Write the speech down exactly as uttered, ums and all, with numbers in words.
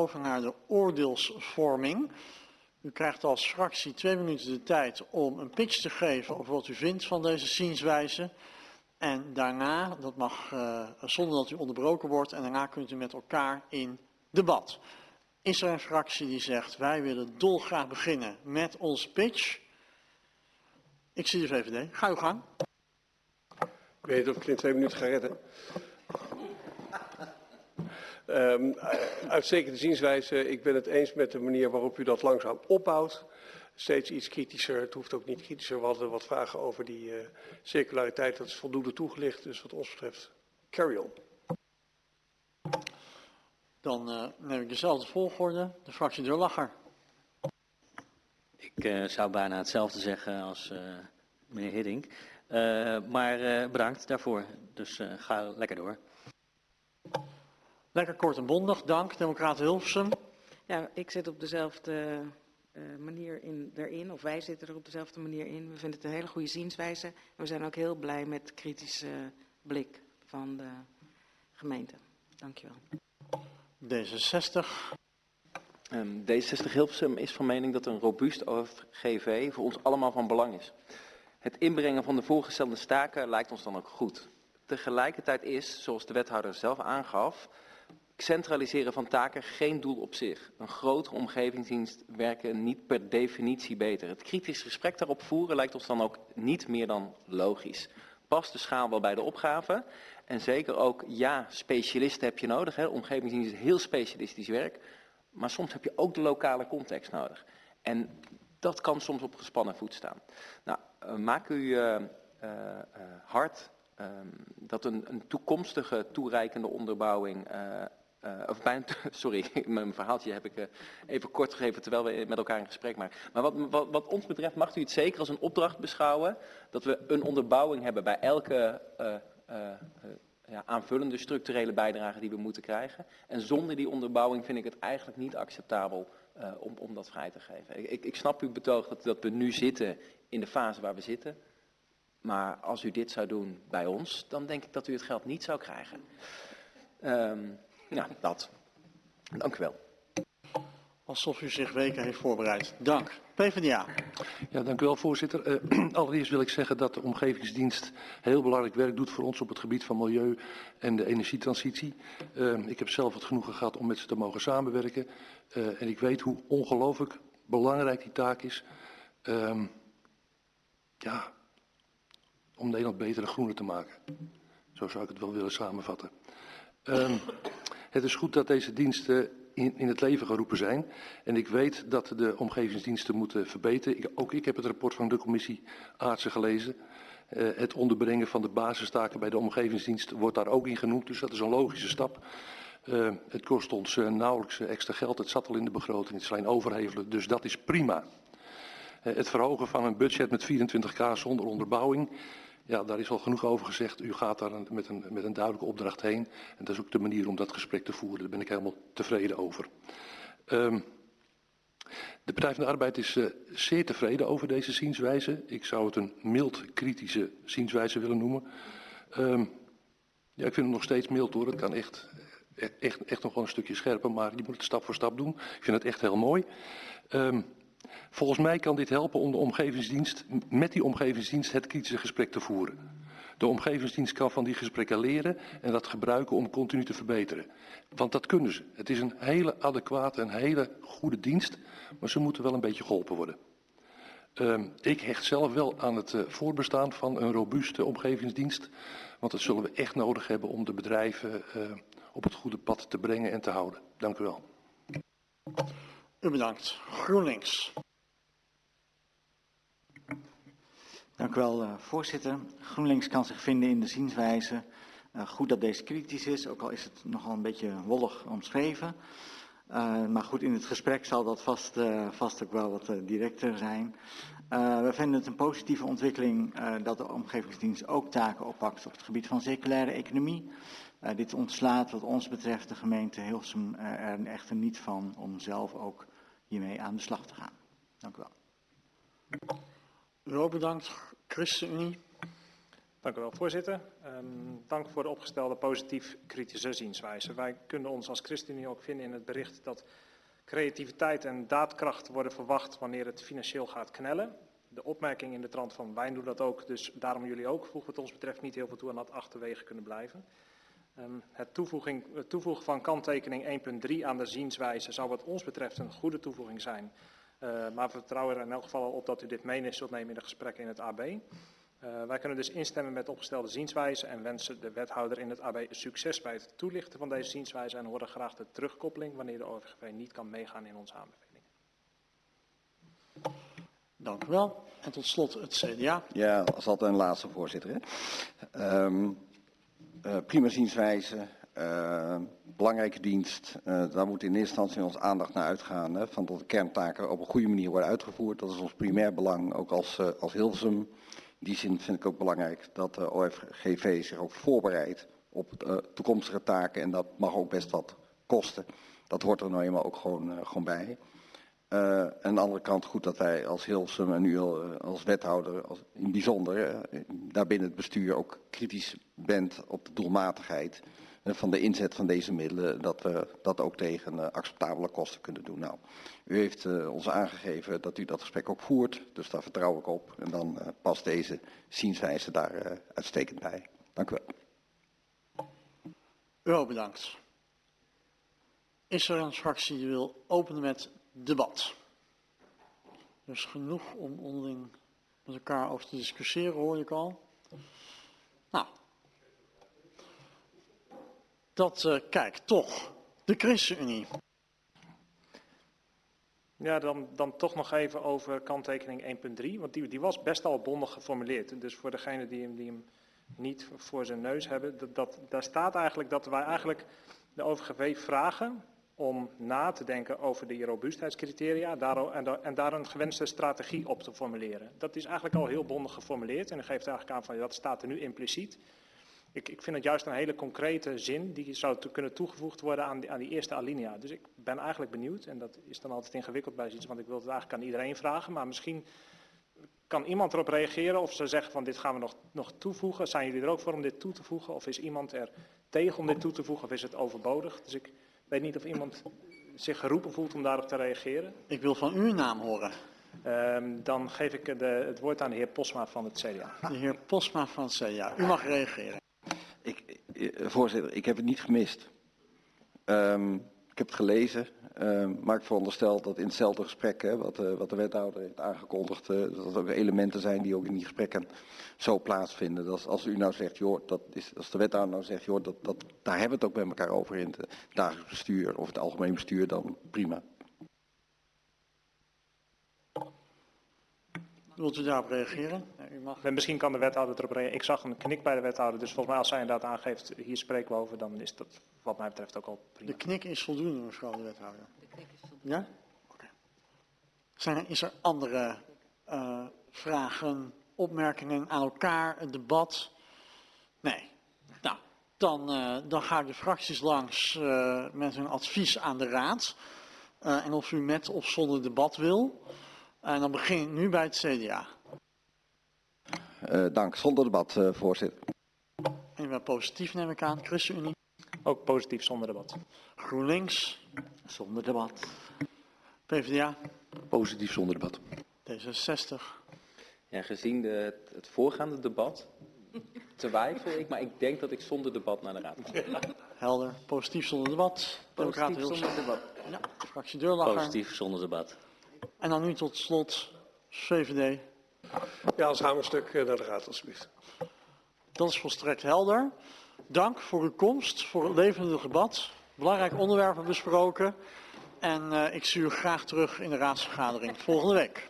over naar de oordeelsvorming. U krijgt als fractie twee minuten de tijd om een pitch te geven over wat u vindt van deze zienswijze. En daarna, dat mag uh, zonder dat u onderbroken wordt, en daarna kunt u met elkaar in debat. Is er een fractie die zegt, wij willen dolgraag beginnen met onze pitch? Ik zie de V V D. Ga uw gang. Ik weet niet of ik het in twee minuten ga redden. Um, uitstekende zienswijze. Ik ben het eens met de manier waarop u dat langzaam opbouwt. Steeds iets kritischer. Het hoeft ook niet kritischer. We hadden wat vragen over die uh, circulariteit. Dat is voldoende toegelicht. Dus wat ons betreft, carry on. Dan uh, neem ik dezelfde volgorde. De fractie Durlacher. Ik uh, zou bijna hetzelfde zeggen als uh, meneer Hiddink. Uh, maar uh, bedankt daarvoor. Dus uh, ga lekker door. Lekker kort en bondig. Dank. Democraten Hilversum. Ja, ik zit op dezelfde uh, manier in, erin. Of wij zitten er op dezelfde manier in. We vinden het een hele goede zienswijze. En we zijn ook heel blij met de kritische blik van de gemeente. Dankjewel. D zesenzestig. Um, D zesenzestig Hilversum is van mening dat een robuust O F G V voor ons allemaal van belang is. Het inbrengen van de voorgestelde staken lijkt ons dan ook goed. Tegelijkertijd is, zoals de wethouder zelf aangaf, centraliseren van taken geen doel op zich. Een grotere omgevingsdienst werken niet per definitie beter. Het kritisch gesprek daarop voeren lijkt ons dan ook niet meer dan logisch. Past de schaal wel bij de opgave? En zeker ook, ja, specialisten heb je nodig. Hè? Omgevingsdienst is heel specialistisch werk. Maar soms heb je ook de lokale context nodig. En dat kan soms op gespannen voet staan. Nou, uh, maak u uh, uh, uh, hard uh, dat een, een toekomstige toereikende onderbouwing... Uh, uh, of bijna, sorry, mijn verhaaltje heb ik uh, even kort gegeven terwijl we met elkaar in gesprek maken. Maar wat, wat, wat ons betreft mag u het zeker als een opdracht beschouwen... dat we een onderbouwing hebben bij elke... Uh, uh, uh, Ja, aanvullende structurele bijdrage die we moeten krijgen. En zonder die onderbouwing vind ik het eigenlijk niet acceptabel uh, om, om dat vrij te geven. Ik, ik snap uw betoog dat, dat we nu zitten in de fase waar we zitten. Maar als u dit zou doen bij ons, dan denk ik dat u het geld niet zou krijgen. Um, ja, dat. Dank u wel. Alsof u zich weken heeft voorbereid. Dank. P v d A. Ja, dank u wel, voorzitter. Uh, allereerst wil ik zeggen dat de omgevingsdienst heel belangrijk werk doet voor ons op het gebied van milieu en de energietransitie. Uh, ik heb zelf het genoegen gehad om met ze te mogen samenwerken. Uh, en ik weet hoe ongelooflijk belangrijk die taak is. Uh, ja, om Nederland beter en groener te maken. Zo zou ik het wel willen samenvatten. Uh, het is goed dat deze diensten In, in het leven geroepen zijn. En ik weet dat de omgevingsdiensten moeten verbeteren. Ik, ook ik heb het rapport van de commissie Aartsen gelezen. Uh, het onderbrengen van de basistaken bij de omgevingsdienst wordt daar ook in genoemd. Dus dat is een logische stap. Uh, het kost ons uh, nauwelijks uh, extra geld. Het zat al in de begroting. Het is alleen overhevelen. Dus dat is prima. Uh, het verhogen van een budget met vierentwintig k zonder onderbouwing. Ja, daar is al genoeg over gezegd. U gaat daar een, met, een, met een duidelijke opdracht heen. En dat is ook de manier om dat gesprek te voeren. Daar ben ik helemaal tevreden over. Um, de Partij van de Arbeid is uh, zeer tevreden over deze zienswijze. Ik zou het een mild kritische zienswijze willen noemen. Um, ja, ik vind het nog steeds mild hoor. Het kan echt, echt, echt nog wel een stukje scherper, maar je moet het stap voor stap doen. Ik vind het echt heel mooi. Um, Volgens mij kan dit helpen om de omgevingsdienst, met die omgevingsdienst het kritische gesprek te voeren. De omgevingsdienst kan van die gesprekken leren en dat gebruiken om continu te verbeteren. Want dat kunnen ze. Het is een hele adequate en hele goede dienst, maar ze moeten wel een beetje geholpen worden. Uh, ik hecht zelf wel aan het uh, voortbestaan van een robuuste omgevingsdienst, want dat zullen we echt nodig hebben om de bedrijven uh, op het goede pad te brengen en te houden. Dank u wel. U bedankt. GroenLinks. Dank u wel, uh, voorzitter. GroenLinks kan zich vinden in de zienswijze. Uh, goed dat deze kritisch is, ook al is het nogal een beetje wollig omschreven. Uh, maar goed, in het gesprek zal dat vast, uh, vast ook wel wat uh, directer zijn. Uh, we vinden het een positieve ontwikkeling uh, dat de omgevingsdienst ook taken oppakt op het gebied van circulaire economie. Uh, dit ontslaat wat ons betreft de gemeente Hilversum uh, er echter niet van om zelf ook hiermee aan de slag te gaan. Dank u wel. U ook bedankt. ChristenUnie. Dank u wel, voorzitter. Um, dank voor de opgestelde positief-kritische zienswijze. Wij kunnen ons als ChristenUnie ook vinden in het bericht dat creativiteit en daadkracht worden verwacht wanneer het financieel gaat knellen. De opmerking in de trant van wij doen dat ook, dus daarom jullie ook, voegt wat ons betreft niet heel veel toe en dat achterwege kunnen blijven. Um, het, toevoeging, het toevoegen van kanttekening één punt drie aan de zienswijze zou wat ons betreft een goede toevoeging zijn. Uh, maar we vertrouwen er in elk geval op dat u dit mee zult nemen in de gesprekken in het A B. Uh, wij kunnen dus instemmen met de opgestelde zienswijze en wensen de wethouder in het A B succes bij het toelichten van deze zienswijze en horen graag de terugkoppeling wanneer de O V G V niet kan meegaan in onze aanbevelingen. Dank u wel. En tot slot het C D A. Ja, als altijd een laatste, voorzitter. Hè? Um, uh, prima zienswijze, uh, belangrijke dienst. Uh, daar moet in eerste instantie onze aandacht naar uitgaan. Hè, van dat de kerntaken op een goede manier worden uitgevoerd. Dat is ons primair belang, ook als, uh, als Hilversum. In die zin vind ik ook belangrijk dat de O V G V zich ook voorbereidt op uh, toekomstige taken. En dat mag ook best wat kosten. Dat hoort er nou eenmaal ook gewoon, uh, gewoon bij. Uh, aan de andere kant goed dat wij als Hilversum en u uh, als wethouder als, in het bijzonder uh, daar binnen het bestuur ook kritisch bent op de doelmatigheid uh, van de inzet van deze middelen. Dat we dat ook tegen uh, acceptabele kosten kunnen doen. Nou, u heeft uh, ons aangegeven dat u dat gesprek ook voert, dus daar vertrouw ik op. En dan uh, past deze zienswijze daar uh, uitstekend bij. Dank u wel. U ook bedankt. Is er een fractie die wil openen met debat? Dus genoeg om onderling met elkaar over te discussiëren, hoor ik al. Nou, dat uh, kijk, toch, de ChristenUnie. Ja, dan, dan toch nog even over kanttekening één punt drie, want die, die was best al bondig geformuleerd. Dus voor degenen die hem, die hem niet voor zijn neus hebben, dat, dat, daar staat eigenlijk dat wij eigenlijk de O V G V vragen om na te denken over de robuustheidscriteria daar, en, daar, en daar een gewenste strategie op te formuleren. Dat is eigenlijk al heel bondig geformuleerd en u geeft eigenlijk aan van ja, dat staat er nu impliciet. Ik, ik vind het juist een hele concrete zin die zou te kunnen toegevoegd worden aan die, aan die eerste alinea. Dus ik ben eigenlijk benieuwd en dat is dan altijd ingewikkeld bij zoiets, want ik wil het eigenlijk aan iedereen vragen, maar misschien kan iemand erop reageren of ze zeggen van dit gaan we nog, nog toevoegen. Zijn jullie er ook voor om dit toe te voegen of is iemand er tegen om dit toe te voegen of is het overbodig? Dus ik weet niet of iemand zich geroepen voelt om daarop te reageren. Ik wil van u een naam horen. Um, dan geef ik de, het woord aan de heer Posma van het C D A. De heer Posma van het C D A. U mag reageren. Ik, voorzitter, ik heb het niet gemist. Um, ik heb het gelezen, um, maar ik veronderstel dat in hetzelfde gesprek, hè, wat, uh, wat de wethouder heeft aangekondigd, uh, dat er ook elementen zijn die ook in die gesprekken zo plaatsvinden. Dat als u nou zegt, joh, dat is, als de wethouder nou zegt, joh, dat, dat, daar hebben we het ook met elkaar over in het dagelijks bestuur of het algemeen bestuur, dan prima. Wilt u daarop reageren? Ja, u mag. En misschien kan de wethouder erop reageren. Ik zag een knik bij de wethouder, dus volgens mij als zij inderdaad aangeeft, hier spreken we over, dan is dat wat mij betreft ook al prima. De knik is voldoende, mevrouw de wethouder. De knik is voldoende. Ja? Oké. Okay. Zijn er, is er andere uh, vragen, opmerkingen aan elkaar, een debat? Nee. Nou, dan, uh, dan ga ik de fracties langs uh, met hun advies aan de raad. Uh, en of u met of zonder debat wil. En dan begin ik nu bij het C D A. Uh, dank. Zonder debat, uh, voorzitter. En u bent positief, neem ik aan. ChristenUnie? Ook positief, zonder debat. GroenLinks? Zonder debat. PvdA? Positief, zonder debat. D zesenzestig? Ja, gezien de, het, het voorgaande debat twijfel ik, maar ik denk dat ik zonder debat naar de raad ga. Helder. Positief, zonder debat. Positief, zonder debat. Ja, fractie Deurlacher. Positief, zonder debat. En dan nu tot slot V V D. Ja, als hamerstuk naar de raad, alsjeblieft. Dat is volstrekt helder. Dank voor uw komst, voor het levende debat. Belangrijke onderwerpen besproken. En uh, ik zie u graag terug in de raadsvergadering volgende week.